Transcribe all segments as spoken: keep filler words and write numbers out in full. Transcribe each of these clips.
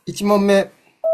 いち問目。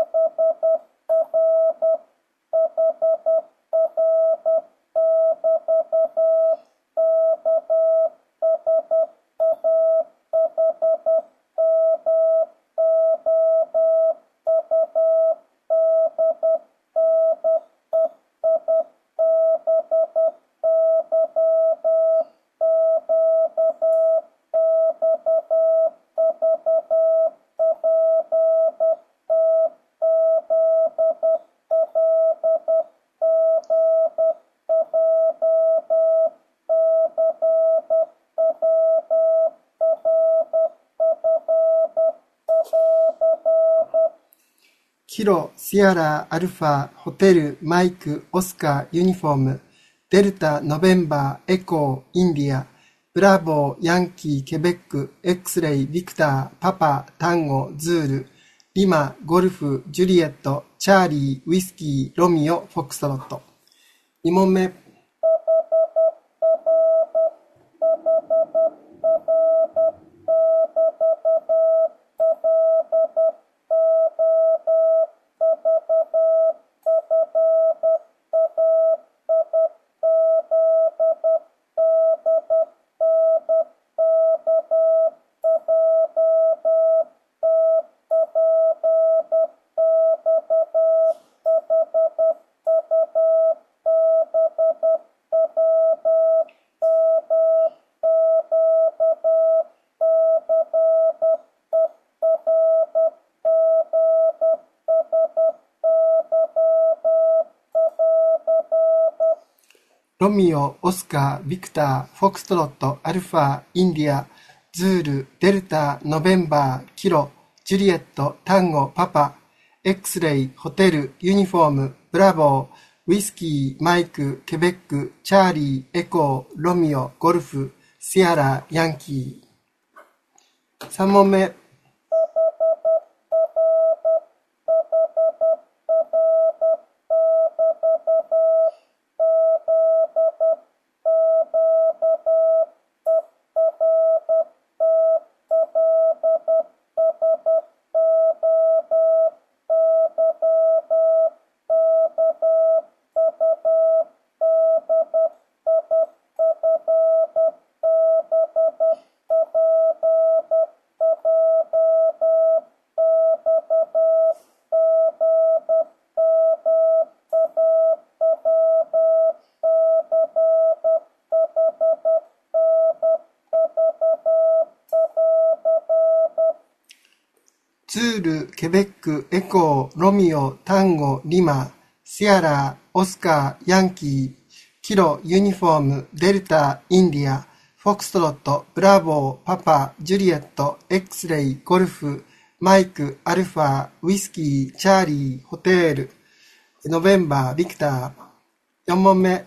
キロ、シアラ、アルファ、ホテル、マイク、オスカー、ユニフォーム、デルタ、ノベンバー、エコー、インディア、ブラボー、ヤンキー、ケベック、エクスレイ、ビクター、パパ、タンゴ、ズール、リマ、ゴルフ、ジュリエット、チャーリー、ウィスキー、ロミオ、フォックストロット。に問目。ロミオ、オスカー、ビクター、フォックストロット、アルファ、インディア、ズール、デルタ、ノベンバー、キロ、ジュリエット、タンゴ、パパ、エクスレイ、ホテル、ユニフォーム、ブラボー、ウィスキー、マイク、ケベック、チャーリー、エコー、ロミオ、ゴルフ、シアラ、ヤンキー。さん問目。ズール、ケベック、エコー、ロミオ、タンゴ、リマ、シアラ、オスカー、ヤンキー、キロ、ユニフォーム、デルタ、インディア、フォックストロット、ブラボー、パパ、ジュリエット、エクスレイ、ゴルフ、マイク、アルファ、ウィスキー、チャーリー、ホテール、ノベンバー、ビクター。よん問目。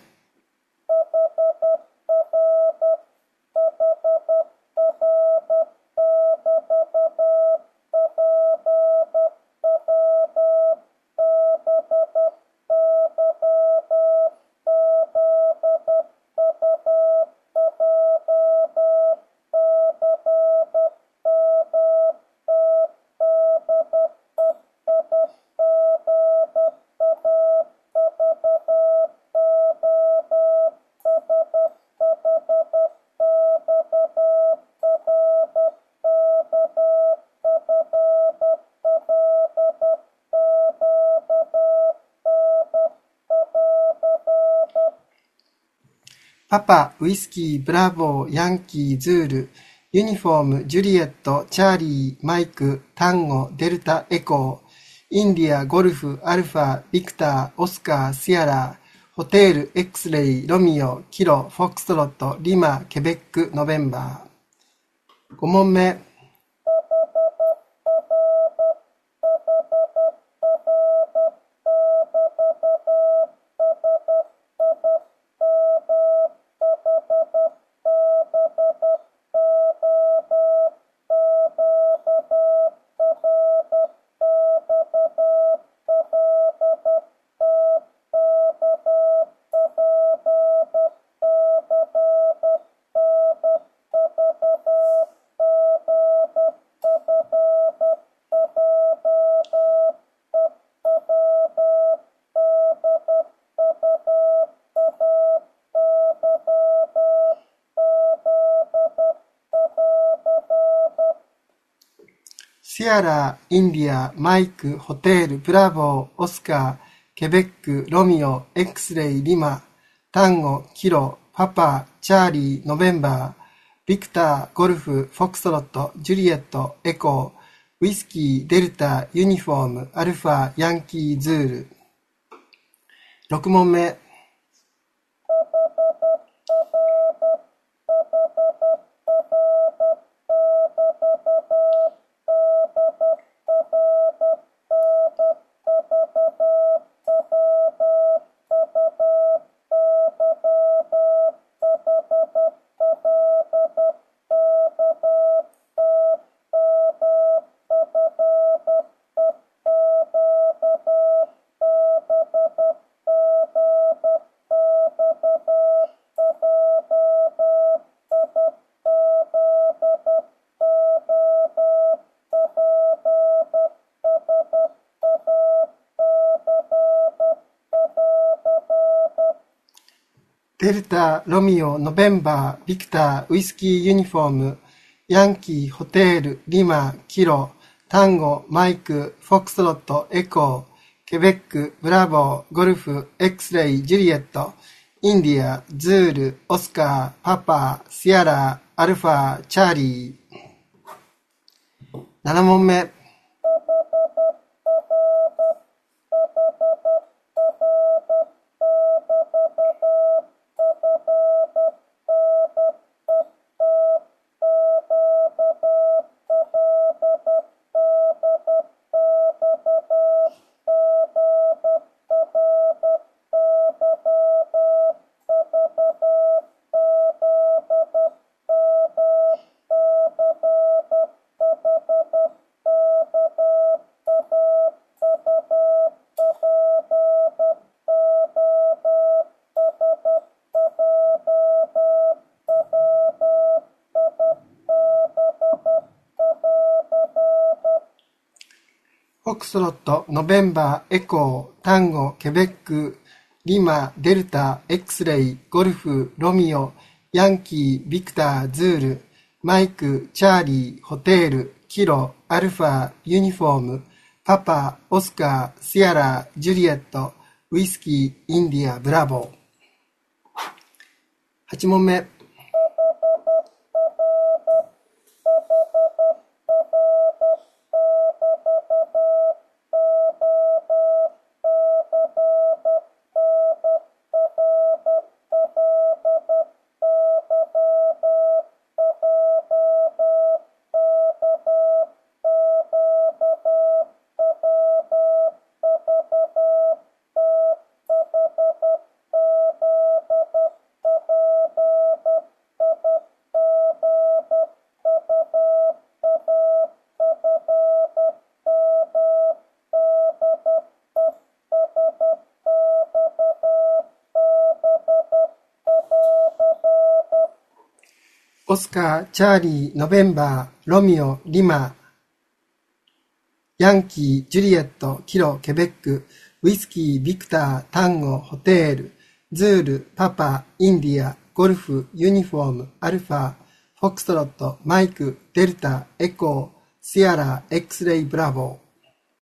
パパ、ウイスキー、ブラボー、ヤンキー、ズール、ユニフォーム、ジュリエット、チャーリー、マイク、タンゴ、デルタ、エコー、インディア、ゴルフ、アルファ、ビクター、オスカー、シアラ、ホテール、エクスレイ、ロミオ、キロ、フォックストロット、リマ、ケベック、ノベンバー。ご問目。 シアラ、インディア、マイク、ホテル、ブラボー、オスカー、ケベック、ロミオ、エクスレイ、リマ、タンゴ、キロ、パパ、チャーリー、ノベンバー、ビクター、ゴルフ、フォクストロット、ジュリエット、エコー、ウイスキー、デルタ、ユニフォーム、アルファ、ヤンキー、ズール。ろく問目。デルタ、ロミオ、ノベンバー、ビクター、ウイスキー、ユニフォーム、ヤンキー、ホテル、リマ、キロ、タンゴ、マイク、フォックストロット、エコー、ケベック、ブラボー、ゴルフ、エクスレイ、ジュリエット、インディア、ズール、オスカー、パパ、シアラ、アルファ、チャーリー。なな問目。フォックストロット、ノベンバー、エコー、タンゴ、ケベック、リマ、デルタ、エクスレイ、ゴルフ、ロミオ、ヤンキー、ビクター、ズール、マイク、チャーリー、ホテル、キロ、アルファ、ユニフォーム、パパ、オスカー、シアラ、ジュリエット、ウイスキー、インディア、ブラボー。はち問目。オスカー、チャーリー、ノベンバー、ロミオ、リマ、ヤンキー、ジュリエット、キロ、ケベック、ウイスキー、ビクター、タンゴ、ホテール、ズール、パパ、インディア、ゴルフ、ユニフォーム、アルファ、フォックストロット、マイク、デルタ、エコー、シアラ、エクスレイ、ブラボー。